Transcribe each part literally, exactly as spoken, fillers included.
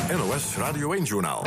N O S Radio één-journaal.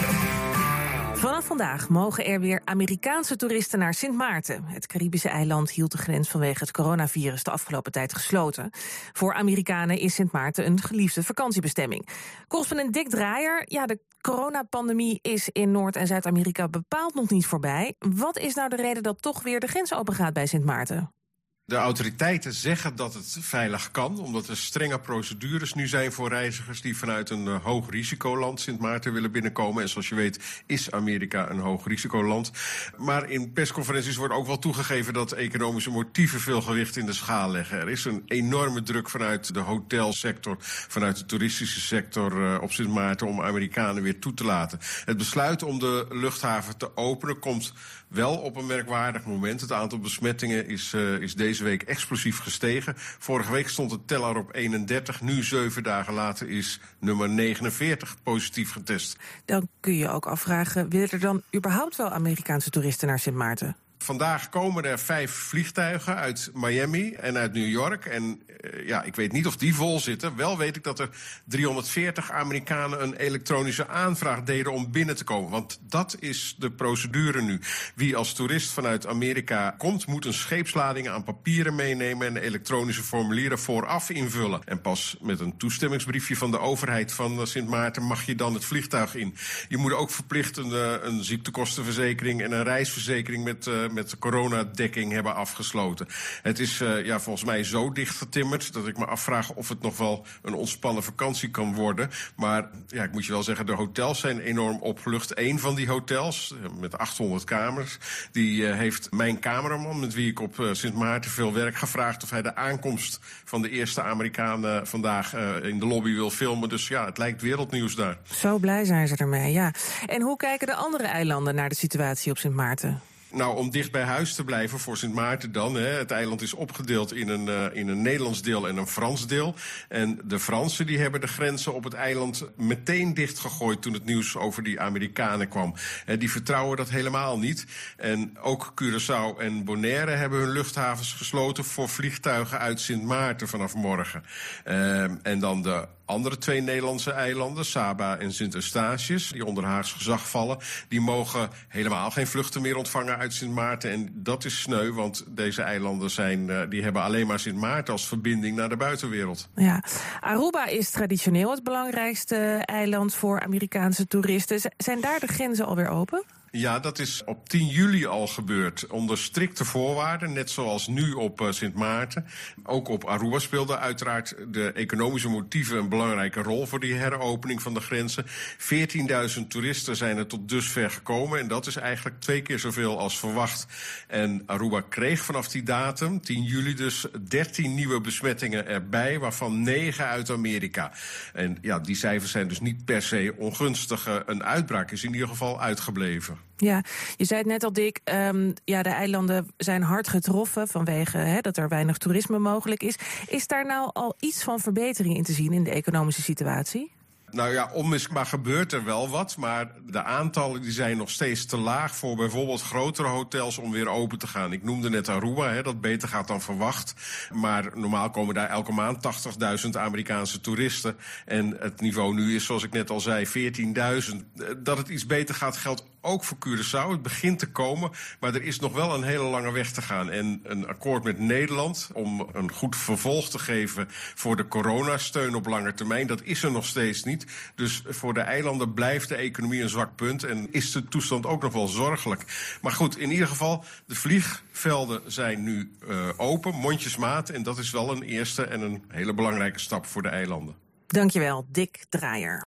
Vanaf vandaag mogen er weer Amerikaanse toeristen naar Sint Maarten. Het Caribische eiland hield de grens vanwege het coronavirus de afgelopen tijd gesloten. Voor Amerikanen is Sint Maarten een geliefde vakantiebestemming. Correspondent Dick Draaier, ja, de coronapandemie is in Noord- en Zuid-Amerika bepaald nog niet voorbij. Wat is nou de reden dat toch weer de grens open gaat bij Sint Maarten? De autoriteiten zeggen dat het veilig kan, omdat er strenge procedures nu zijn voor reizigers die vanuit een uh, hoog risicoland Sint Maarten willen binnenkomen. En zoals je weet is Amerika een hoog risicoland. Maar in persconferenties wordt ook wel toegegeven dat economische motieven veel gewicht in de schaal leggen. Er is een enorme druk vanuit de hotelsector, vanuit de toeristische sector uh, op Sint Maarten om Amerikanen weer toe te laten. Het besluit om de luchthaven te openen komt wel op een merkwaardig moment. Het aantal besmettingen is, uh, is deze week explosief gestegen. Vorige week stond het teller op eenendertig. Nu, zeven dagen later, is nummer negenenveertig positief getest. Dan kun je ook afvragen, willen er dan überhaupt wel Amerikaanse toeristen naar Sint Maarten? Vandaag komen er vijf vliegtuigen uit Miami en uit New York. En uh, ja, ik weet niet of die vol zitten. Wel weet ik dat er driehonderdveertig Amerikanen een elektronische aanvraag deden om binnen te komen. Want dat is de procedure nu. Wie als toerist vanuit Amerika komt, moet een scheepslading aan papieren meenemen en elektronische formulieren vooraf invullen. En pas met een toestemmingsbriefje van de overheid van Sint Maarten mag je dan het vliegtuig in. Je moet ook verplicht een, uh, een ziektekostenverzekering en een reisverzekering met uh, met de coronadekking hebben afgesloten. Het is uh, ja, volgens mij zo dichtgetimmerd dat ik me afvraag of het nog wel een ontspannen vakantie kan worden. Maar ja, ik moet je wel zeggen, de hotels zijn enorm opgelucht. Eén van die hotels, met achthonderd kamers, die uh, heeft mijn cameraman, met wie ik op uh, Sint Maarten veel werk, gevraagd of hij de aankomst van de eerste Amerikanen uh, vandaag uh, in de lobby wil filmen. Dus ja, het lijkt wereldnieuws daar. Zo blij zijn ze ermee, ja. En hoe kijken de andere eilanden naar de situatie op Sint Maarten? Nou, om dicht bij huis te blijven voor Sint Maarten dan. Hè, het eiland is opgedeeld in een, uh, in een Nederlands deel en een Frans deel. En de Fransen die hebben de grenzen op het eiland meteen dichtgegooid toen het nieuws over die Amerikanen kwam. En die vertrouwen dat helemaal niet. En ook Curaçao en Bonaire hebben hun luchthavens gesloten voor vliegtuigen uit Sint Maarten vanaf morgen. Uh, en dan de andere twee Nederlandse eilanden, Saba en Sint Eustatius, die onder Haags gezag vallen, die mogen helemaal geen vluchten meer ontvangen uit Sint Maarten. En dat is sneu, want deze eilanden zijn, uh, die hebben alleen maar Sint Maarten als verbinding naar de buitenwereld. Ja, Aruba is traditioneel het belangrijkste eiland voor Amerikaanse toeristen. Zijn daar de grenzen alweer open? Ja, dat is op tien juli al gebeurd. Onder strikte voorwaarden, net zoals nu op uh, Sint Maarten. Ook op Aruba speelden uiteraard de economische motieven een belangrijke rol voor die heropening van de grenzen. veertienduizend toeristen zijn er tot dusver gekomen en dat is eigenlijk twee keer zoveel als verwacht. En Aruba kreeg vanaf die datum, tien juli dus, dertien nieuwe besmettingen erbij, waarvan negen uit Amerika. En ja, die cijfers zijn dus niet per se ongunstig. Een uitbraak is in ieder geval uitgebleven. Ja, je zei het net al, Dick, um, ja, de eilanden zijn hard getroffen vanwege hè, dat er weinig toerisme mogelijk is. Is daar nou al iets van verbetering in te zien in de economische situatie? Nou ja, onmiskenbaar gebeurt er wel wat, maar de aantallen die zijn nog steeds te laag voor bijvoorbeeld grotere hotels om weer open te gaan. Ik noemde net Aruba, hè, dat beter gaat dan verwacht. Maar normaal komen daar elke maand tachtigduizend Amerikaanse toeristen. En het niveau nu is, zoals ik net al zei, veertienduizend. Dat het iets beter gaat geldt ook voor Curaçao. Het begint te komen, maar er is nog wel een hele lange weg te gaan. En een akkoord met Nederland om een goed vervolg te geven voor de coronasteun op lange termijn, dat is er nog steeds niet. Dus voor de eilanden blijft de economie een zwak punt en is de toestand ook nog wel zorgelijk. Maar goed, in ieder geval, de vliegvelden zijn nu uh, open, mondjesmaat. En dat is wel een eerste en een hele belangrijke stap voor de eilanden. Dankjewel, Dick Draaier.